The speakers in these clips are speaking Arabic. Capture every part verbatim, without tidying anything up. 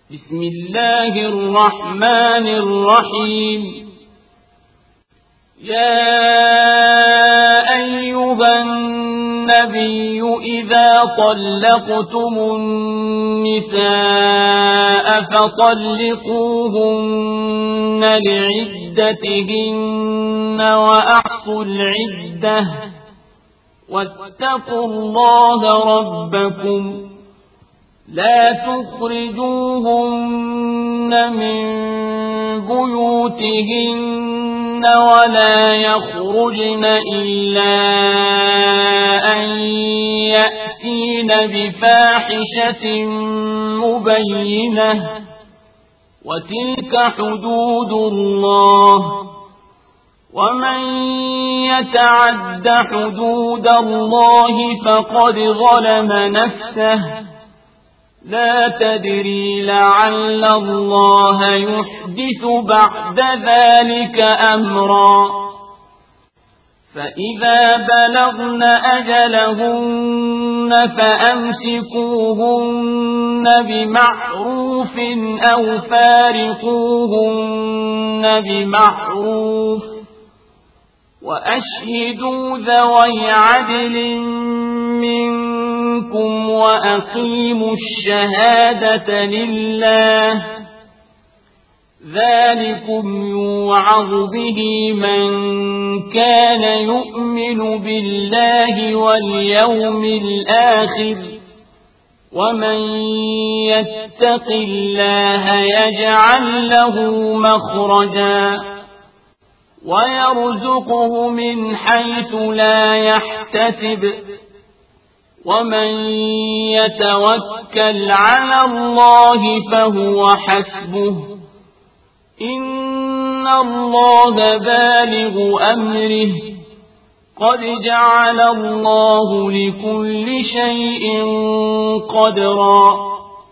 بسم الله الرحمن الرحيم. يا أيها النبي إذا طلقتم النساء فطلقوهن لعدتهن وأحصوا العدة واتقوا الله ربكم لا تخرجوهن من بيوتهن ولا يخرجن إلا أن يأتين بفاحشة مبينة وتلك حدود الله ومن يتعد حدود الله فقد ظلم نفسه لا تدري لعل الله يحدث بعد ذلك أمرا فإذا بلغن أجلهن فأمسكوهن بمعروف أو فارقوهن بمعروف وأشهدوا ذوي عدل منكم وأقيموا الشهادة لله ذلكم يوعظ به من كان يؤمن بالله واليوم الآخر ومن يتق الله يجعل له مخرجا ويرزقه من حيث لا يحتسب ومن يتوكل على الله فهو حسبه إن الله بالغ أمره قد جعل الله لكل شيء قدرا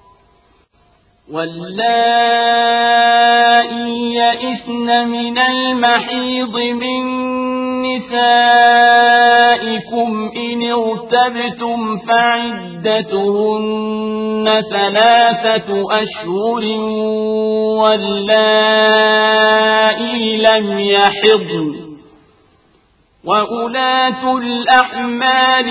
واللائي يئسن من المحيض من نسائكم إن ارتبتم فعدتهن ثلاثة أشهر واللائي لم يحضن وأولاة الأحمال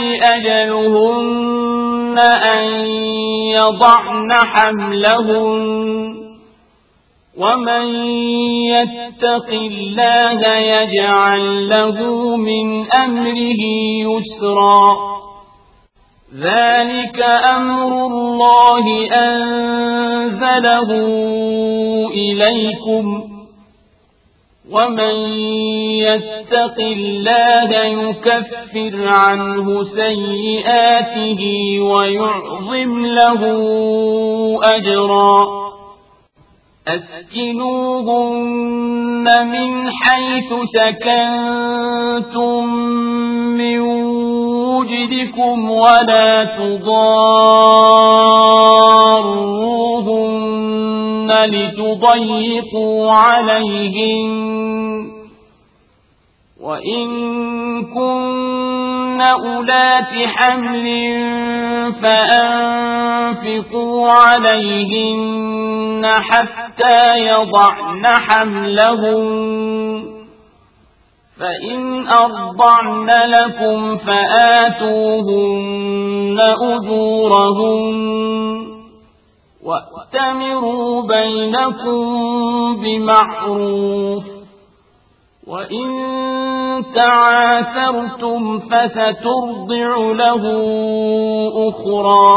أجلهن أن يضعن حملهن ومن يتق الله يجعل له من أمره يسرا ذلك أمر الله أنزله إليكم ومن يتق الله يكفر عنه سيئاته ويعظم له أجرا أسكنوهن من حيث سكنتم من وجدكم ولا تضاروهن لتضيقوا عليهن وإن كن أولات حمل فأنفقوا عليهن حتى يضعن حملهن فإن أرضعن لكم فآتوهن أجورهن وأتمروا بينكم بمعروف وإن تعاثرتم فسترضع له أخرى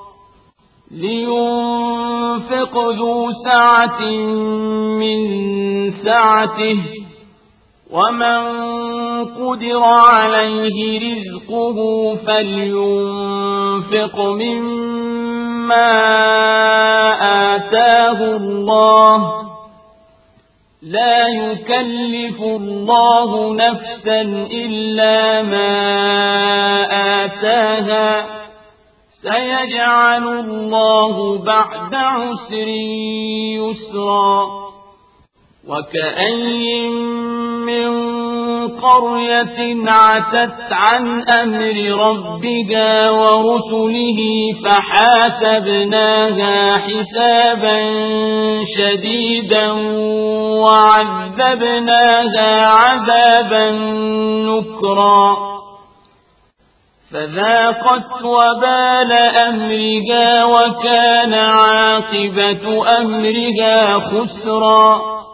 لينفق ذو سعة من سعته ومن قدر عليه رزقه فلينفق مما آتاه الله لا يكلف الله نفسا إلا ما آتاها سيجعل الله بعد عسر يسرا وكأين من قرية عتت عن أمر ربها ورسله فحاسبناها حسابا شديدا وعذبناها عذابا نكرا فذاقت وبال أمرها وكان عاقبة أمرها خسرا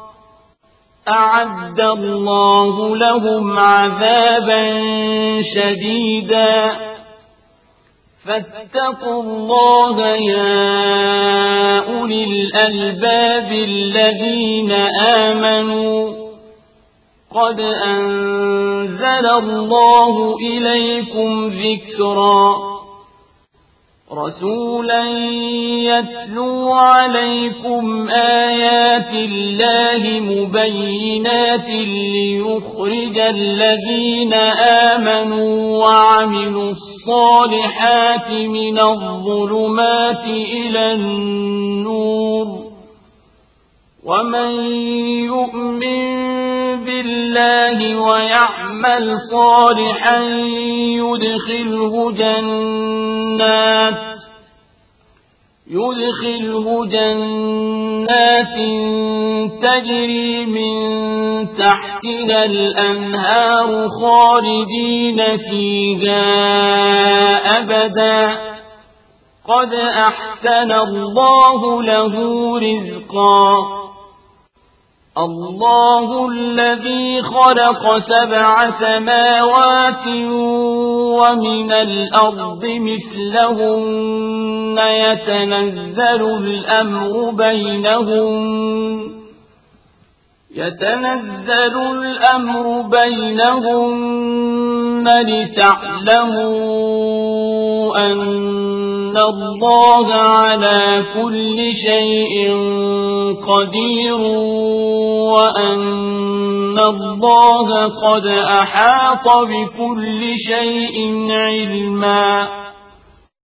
أعد الله لهم عذابا شديدا فاتقوا الله يا أولي الألباب الذين آمنوا قد أنزل الله إليكم ذكرا رسولا يتلو عليكم آيات الله مبينات ليخرج الذين آمنوا وعملوا الصالحات من الظلمات إلى النور ومن يؤمن بالله ويعمل صالحا يدخله جنات يدخله جنات تجري من تحتها الأنهار خالدين فيها أبدا قد أحسن الله له رزقا الله الذي خلق سبع سماوات ومن الأرض مثلهن يتنزل الأمر بينهن يتنزل الأمر بينهن لتعلموا أن الله على كل شيء قدير وأن الله قد أحاط بكل شيء علما